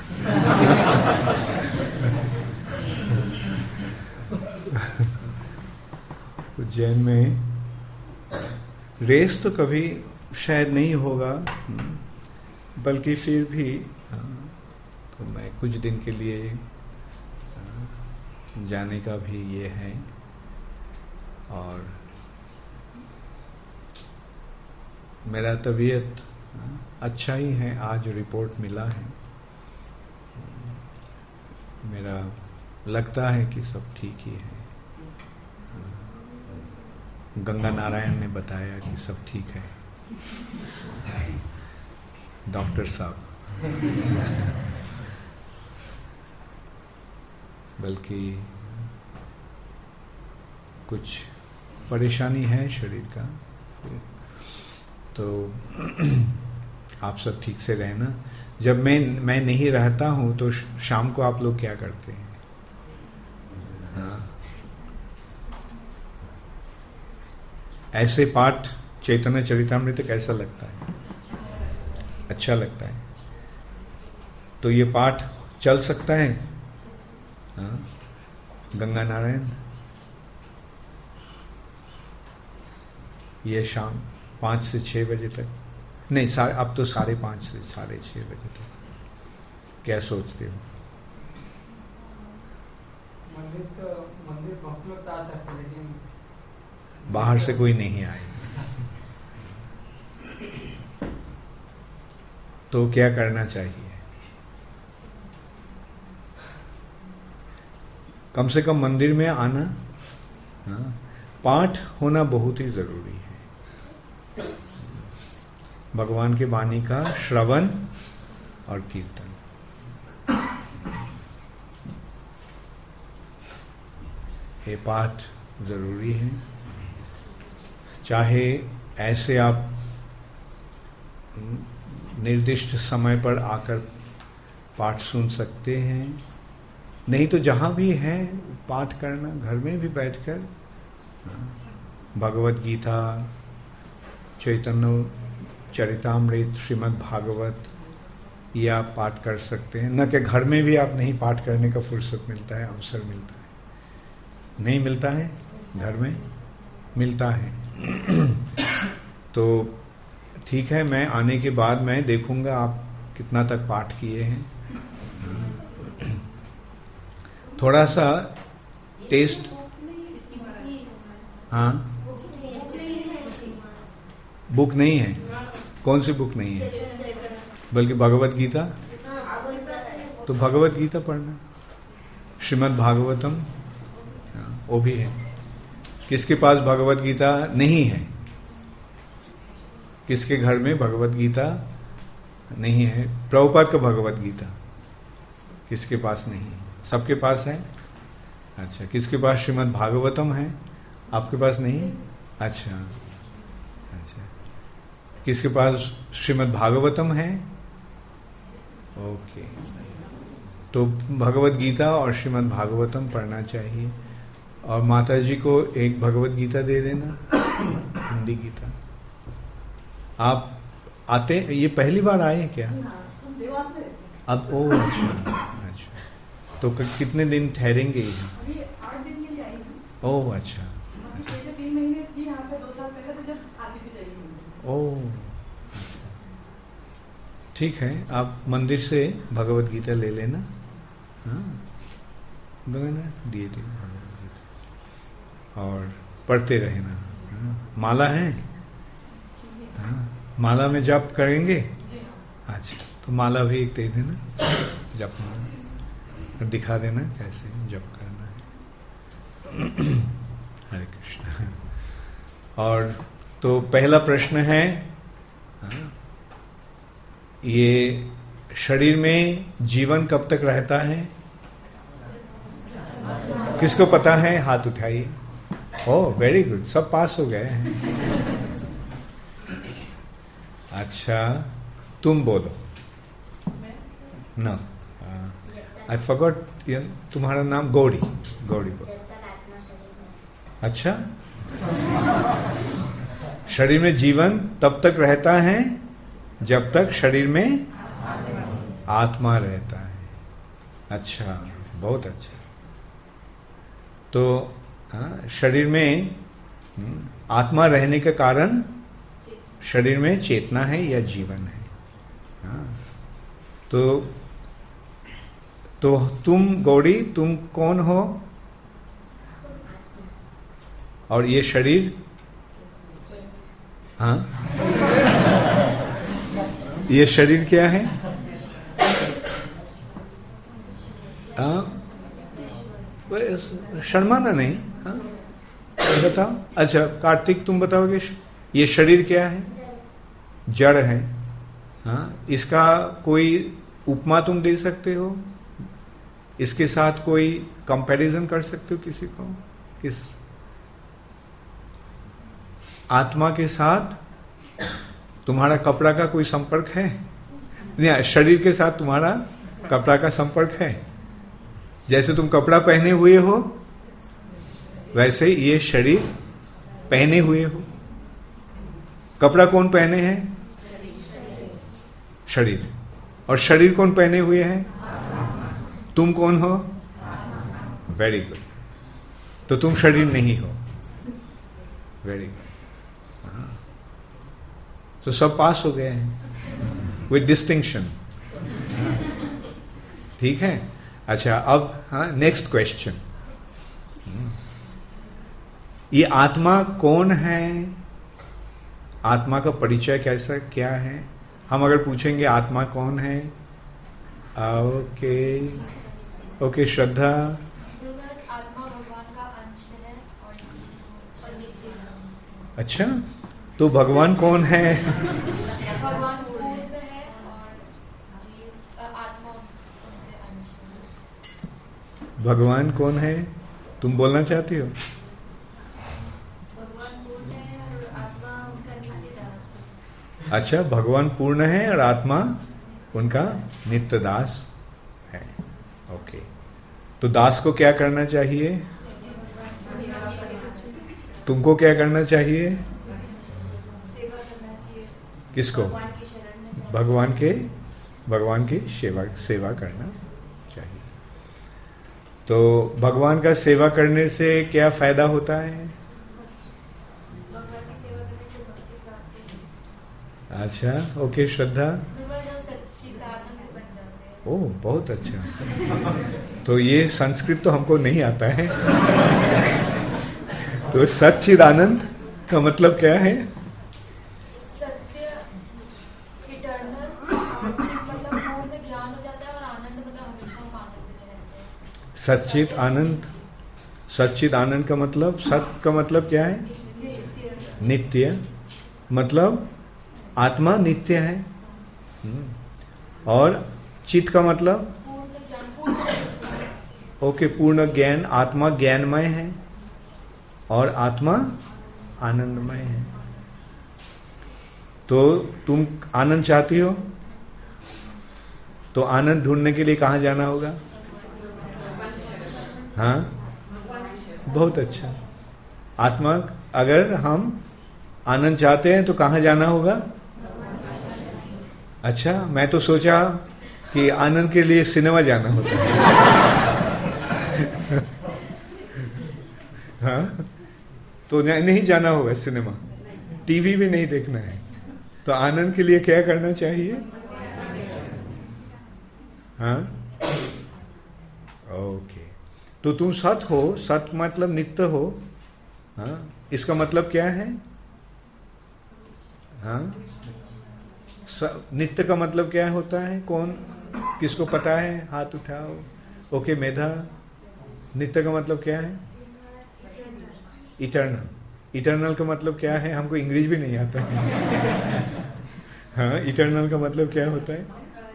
उज्जैन में रेस तो कभी शायद नहीं होगा, बल्कि फिर भी तो मैं कुछ दिन के लिए जाने का भी ये है। और मेरा तबीयत अच्छा ही है, आज रिपोर्ट मिला है, मेरा लगता है कि सब ठीक ही है। गंगा नारायण ने बताया कि सब ठीक है, डॉक्टर साहब। बल्कि कुछ परेशानी है शरीर का, तो आप सब ठीक से रहना। जब मैं नहीं रहता हूं तो शाम को आप लोग क्या करते हैं? हाँ, ऐसे पाठ चैतन्य चरितामृत कैसा लगता है? अच्छा लगता है। तो ये पाठ चल सकता है? हाँ, गंगा नारायण ये शाम 5 से 6 बजे तक, नहीं अब तो 5:30 से 6:30 बजे तक। क्या सोचते हो? मंदिर बहुत लोग आ सकते, लेकिन बाहर से कोई नहीं आए तो क्या करना चाहिए? कम से कम मंदिर में आना। हाँ, पाठ होना बहुत ही जरूरी है, भगवान की वाणी का श्रवण और कीर्तन। ये पाठ जरूरी है। चाहे ऐसे आप निर्दिष्ट समय पर आकर पाठ सुन सकते हैं, नहीं तो जहां भी है पाठ करना, घर में भी बैठकर भगवत गीता, चैतन्य चरितामृत, श्रीमद् भागवत, ये आप पाठ कर सकते हैं। न कि घर में भी आप नहीं पाठ करने का फुर्सत मिलता है, अवसर मिलता है, नहीं मिलता है, घर में मिलता है। तो ठीक है, मैं आने के बाद मैं देखूंगा आप कितना तक पाठ किए हैं। थोड़ा सा टेस्ट। हाँ, बुक नहीं है। कौन सी बुक नहीं है? बल्कि भगवत गीता। तो भगवत गीता पढ़ना, श्रीमद् भागवतम वो भी है। किसके पास भगवत गीता नहीं है? किसके घर में भगवत गीता नहीं है? प्रभुपाद का भगवत गीता किसके पास नहीं है? सबके पास है। अच्छा, किसके पास श्रीमद् भागवतम है? आपके पास नहीं? अच्छा अच्छा, किसके पास श्रीमद् भागवतम है? ओके, तो भगवत गीता और श्रीमद् भागवतम पढ़ना चाहिए। और माता जी को एक भगवत गीता दे देना, हिंदी गीता। आप आते, ये पहली बार आए क्या? अब ओ अच्छा अच्छा, तो कितने दिन ठहरेंगे? 8 दिन के लिए आई थी। ओह अच्छा, 3 महीने थी यहाँ पे 2 साल पहले, तो जब आती थी जाएगी। ओह ठीक है, आप मंदिर से भगवत गीता ले लेना। हाँ, दिए भगवत गीता और पढ़ते रहना। हाँ, माला है? हाँ, माला में जप करेंगे? अच्छा, तो माला भी एक दे देना, जप माला दिखा देना कैसे जप करना है। हरे कृष्ण। और तो पहला प्रश्न है, ये शरीर में जीवन कब तक रहता है? किसको पता है? हाथ उठाइए। ओह वेरी गुड, सब पास हो गए हैं। अच्छा, तुम बोलो ना। आई फॉरगॉट, तुम्हारा नाम? गौरी। गौरी बोलो। अच्छा शरीर में जीवन तब तक रहता है जब तक शरीर में आत्मा रहता है। अच्छा, बहुत अच्छा। तो शरीर में आत्मा रहने का कारण शरीर में चेतना है या जीवन है। तो तुम गौड़ी, तुम कौन हो? और ये शरीर, हाँ, ये शरीर क्या है? शर्माना नहीं, हाँ? बताओ। अच्छा कार्तिक, तुम बताओगे ये शरीर क्या है? जड़ है। हाँ, इसका कोई उपमा तुम दे सकते हो? इसके साथ कोई कंपैरिजन कर सकते हो किसी को? किस आत्मा के साथ तुम्हारा कपड़ा का कोई संपर्क है? नहीं, शरीर के साथ तुम्हारा कपड़ा का संपर्क है। जैसे तुम कपड़ा पहने हुए हो वैसे ही ये शरीर पहने हुए हो। कपड़ा कौन पहने हैं? शरीर। और शरीर कौन पहने हुए हैं? तुम कौन हो? Very good. तो तुम शरीर नहीं हो। Very good. तो सब पास हो गए हैं विद डिस्टिंक्शन। ठीक है। अच्छा, अब हाँ, नेक्स्ट क्वेश्चन। ये आत्मा कौन है? आत्मा का परिचय कैसा क्या है? हम अगर पूछेंगे आत्मा कौन है? ओके श्रद्धा। आत्मा भगवान का अंश है और नित्य है। अच्छा, तो भगवान कौन है? भगवान पूर्ण है और आत्मा उनके अंश है। भगवान कौन है? तुम बोलना चाहती हो? भगवान पूर्ण है और आत्मा उनका नित्य दास। अच्छा, भगवान पूर्ण है और आत्मा उनका नित्य दास है। ओके, तो दास को क्या करना चाहिए? तुमको क्या करना चाहिए? सेवा करना चाहिए। किसको? भगवान की शरण में। भगवान की सेवा करना चाहिए। तो भगवान का सेवा करने से क्या फायदा होता है? भगवान की सेवा करने से भक्ति प्राप्त है। अच्छा, ओके श्रद्धा। सच्चिदानंद बन जाते हैं। ओह, बहुत अच्छा। तो ये संस्कृत तो हमको नहीं आता है। तो सच्चिदानंद का मतलब क्या है? सत्य, इटर्नल, मतलब पूर्ण ज्ञान हो जाता है और आनंद मतलब हमेशा हम आनंद में रहते हैं। सच्चित आनंद। सच्चित आनंद का मतलब, सत का मतलब क्या है? नित्य। मतलब आत्मा नित्य है। और चित का मतलब? पूर्ण ज्ञान। ओके, पूर्ण ज्ञान। आत्मा ज्ञानमय है और आत्मा आनंदमय है। तो तुम आनंद चाहती हो? तो आनंद ढूंढने के लिए कहाँ जाना होगा? हाँ, बहुत अच्छा। आत्मा, अगर हम आनंद चाहते हैं तो कहाँ जाना होगा? अच्छा, मैं तो सोचा कि आनंद के लिए सिनेमा जाना होता है। हाँ, तो नहीं जाना होगा सिनेमा, टीवी भी नहीं देखना है। तो आनंद के लिए क्या करना चाहिए? हाँ, ओके। तो तुम सत हो। सत मतलब नित्य हो। हाँ, इसका मतलब क्या है? हाँ, नित्य का मतलब क्या होता है? कौन, किसको पता है? हाथ उठाओ। ओके मेधा, नित्य का मतलब क्या है? इटर्नल। इटर्नल का मतलब क्या है? हमको इंग्लिश भी नहीं आता है। हाँ, इटर्नल का मतलब क्या होता है?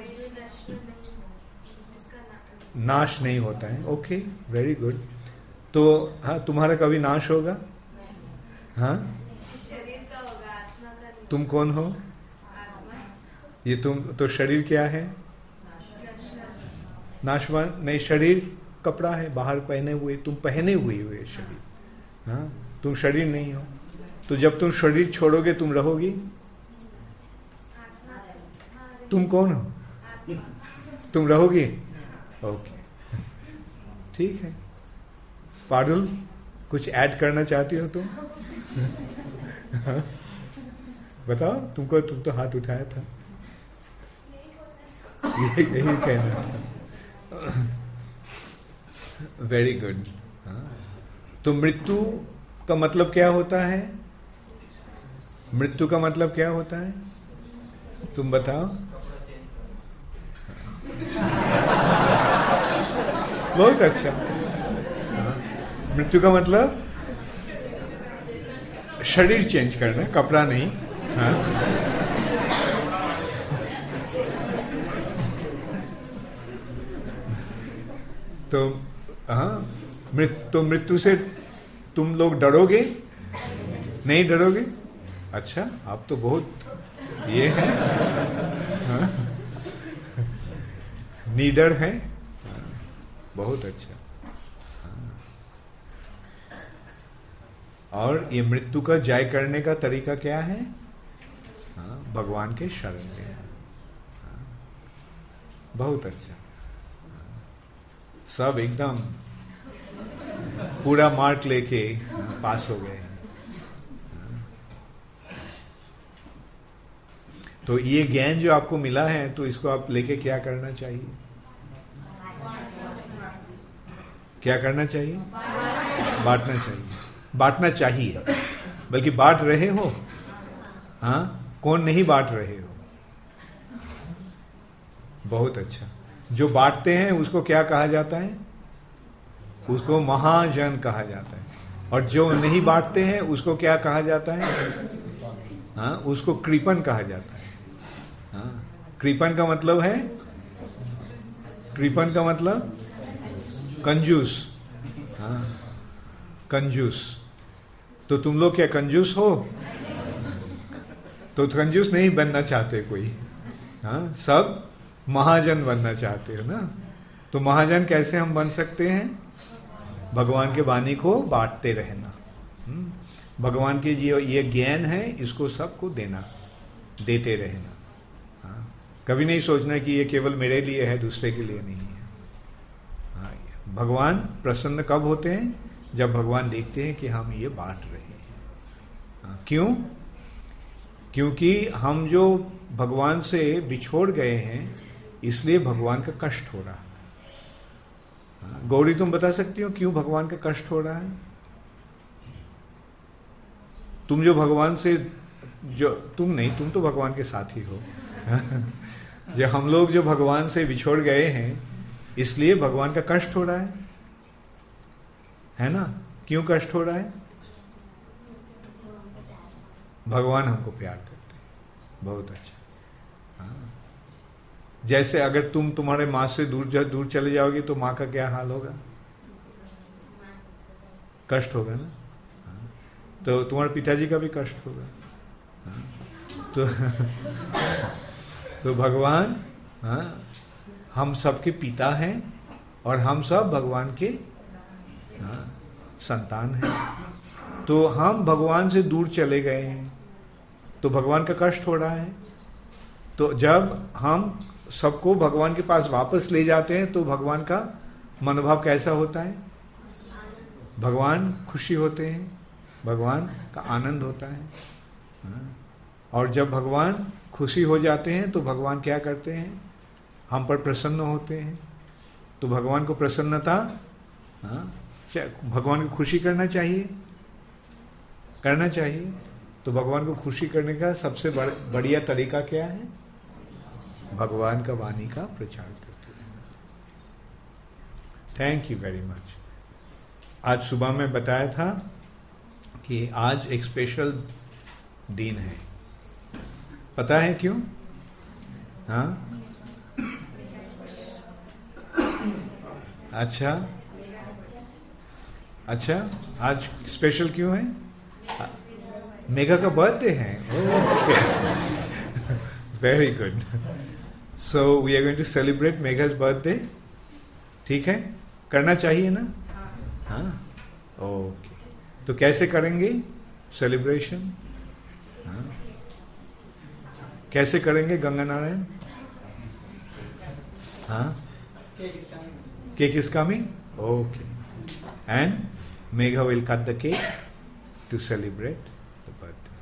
नाश नहीं होता है। Okay, very good. तो हाँ, तुम्हारा कभी नाश होगा? हाँ, शरीर का होगा, आत्मा का नहीं। तुम कौन हो? ये तुम तो शरीर क्या है? नाशवान नहीं। शरीर कपड़ा है बाहर पहने हुए, तुम पहने हुए हो ये शरीर। हाँ, तुम शरीर नहीं हो। तो जब तुम शरीर छोड़ोगे तुम रहोगी? तुम कौन हो? तुम रहोगी? ओके, ठीक है। पारुल, कुछ ऐड करना चाहती हो तुम? बताओ, तुम तो हाथ उठाया था। यही कहना था। Very good. तो मृत्यु का मतलब क्या होता है? मृत्यु का मतलब क्या होता है? तुम बताओ। बहुत अच्छा। मृत्यु का मतलब शरीर चेंज करना, कपड़ा नहीं। तो तो मृत्यु से तुम लोग डरोगे? नहीं डरोगे? अच्छा, आप तो बहुत ये है, नीडर है। बहुत अच्छा। और ये मृत्यु का जय करने का तरीका क्या है? भगवान के शरण में। बहुत अच्छा। सब एकदम पूरा मार्क लेके पास हो गए हैं। तो ये ज्ञान जो आपको मिला है, तो इसको आप लेके क्या करना चाहिए? क्या करना चाहिए? बांटना चाहिए। बांटना चाहिए, बल्कि बांट रहे हो। हाँ, कौन नहीं बांट रहे हो? बहुत अच्छा। जो बांटते हैं उसको क्या कहा जाता है? उसको महाजन कहा जाता है। और जो नहीं बांटते हैं उसको क्या कहा जाता है? हाँ, उसको कृपण कहा जाता है। हाँ, कृपण का मतलब है, कृपण का मतलब कंजूस। हाँ, कंजूस। तो तुम लोग क्या कंजूस हो? तो कंजूस नहीं बनना चाहते कोई। हाँ, सब महाजन बनना चाहते हो ना। तो महाजन कैसे हम बन सकते हैं? भगवान के वाणी को बांटते रहना। भगवान के ये ज्ञान है, इसको सबको देना, देते रहना। हाँ, कभी नहीं सोचना कि ये केवल मेरे लिए है, दूसरे के लिए नहीं है। हाँ, भगवान प्रसन्न कब होते हैं? जब भगवान देखते हैं कि हम ये बांट रहे हैं। हाँ, क्यों? क्योंकि हम जो भगवान से बिछोड़ गए हैं, इसलिए भगवान का कष्ट हो रहा है। हाँ, गौरी, तुम बता सकती हो क्यों भगवान का कष्ट हो रहा है? तुम जो भगवान से तुम नहीं, तुम तो भगवान के साथ ही हो। जो हम लोग जो भगवान से बिछोड़ गए हैं, इसलिए भगवान का कष्ट हो रहा है ना? क्यों कष्ट हो रहा है? भगवान हमको प्यार करते हैं। बहुत अच्छा। हाँ, जैसे अगर तुम तुम्हारे माँ से दूर चले जाओगे तो माँ का क्या हाल होगा? कष्ट होगा ना। हाँ, तो तुम्हारे पिताजी का भी कष्ट होगा। हाँ, तो भगवान, हाँ, हम सबके पिता हैं और हम सब भगवान के, हाँ, संतान हैं। तो हम भगवान से दूर चले गए हैं, तो भगवान का कष्ट हो रहा है। तो जब हम सबको भगवान के पास वापस ले जाते हैं, तो भगवान का मनोभाव कैसा होता है? भगवान खुशी होते हैं, भगवान का आनंद होता है। हाँ, और जब भगवान खुशी हो जाते हैं तो भगवान क्या करते हैं? हम पर प्रसन्न होते हैं। तो भगवान को प्रसन्नता, हाँ, भगवान को खुशी करना चाहिए, करना चाहिए। तो भगवान को खुशी करने का सबसे बढ़िया तरीका क्या है? भगवान का वाणी का प्रचार करते हैं। Thank you very much. आज सुबह में बताया था कि आज एक स्पेशल दिन है। पता है क्यों? हाँ, अच्छा अच्छा, आज स्पेशल क्यों है? मेघा का बर्थडे है। Okay, very good. So we are going to celebrate Megha's birthday. ठीक है, करना चाहिए ना? हाँ, ओके। तो कैसे करेंगे? सेलिब्रेशन? कैसे करेंगे गंगा नारायण? हाँ, cake is coming? Okay. And Megha will cut the cake to celebrate the birthday.